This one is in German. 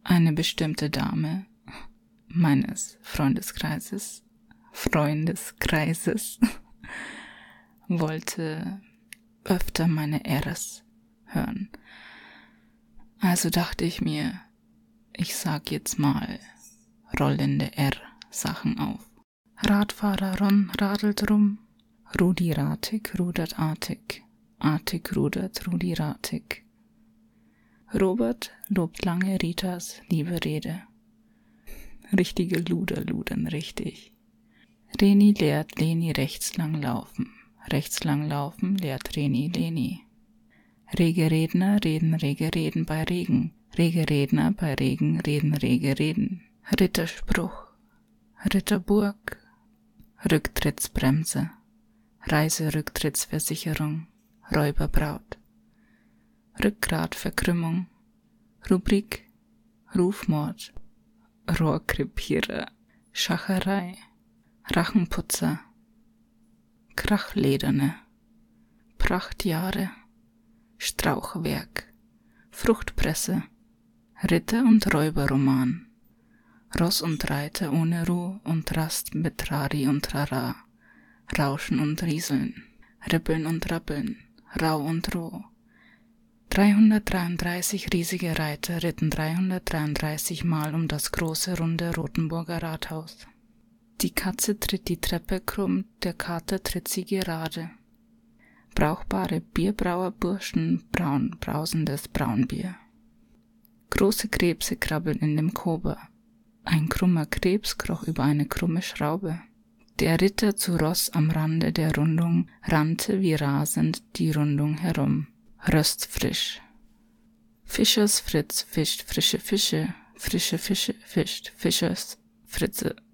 Eine bestimmte Dame meines Freundeskreises wollte öfter meine Rs hören. Also dachte ich mir, ich sag jetzt mal rollende R-Sachen auf. Radfahrer Ron radelt rum, Rudi ratig rudert artig, artig rudert Rudi ratig. Robert lobt lange Ritas liebe Rede. Richtige Luder ludern richtig. Reni lehrt Leni rechts lang laufen lehrt Reni Leni. Rege Redner reden rege Reden bei Regen, rege Redner bei Regen reden rege Reden. Ritterspruch, Ritterburg, Rücktrittsbremse, Reiserücktrittsversicherung, Räuberbraut, Rückgratverkrümmung, Rubrik, Rufmord, Rohrkrepierer, Schacherei, Rachenputzer, Krachlederne, Prachtjahre, Strauchwerk, Fruchtpresse, Ritter- und Räuberroman, Ross und Reiter ohne Ruh und Rast mit Rari und Rara, Rauschen und Rieseln, Rippeln und Rappeln, Rau und Roh. 333 riesige Reiter ritten 333 Mal um das große, runde Rothenburger Rathaus. Die Katze tritt die Treppe krumm, der Kater tritt sie gerade. Brauchbare Bierbrauerburschen brauen brausendes Braunbier. Große Krebse krabbeln in dem Kober. Ein krummer Krebs kroch über eine krumme Schraube. Der Ritter zu Ross am Rande der Rundung rannte wie rasend die Rundung herum. Röstfrisch. Fischers Fritz fischt frische Fische fischt Fischers Fritze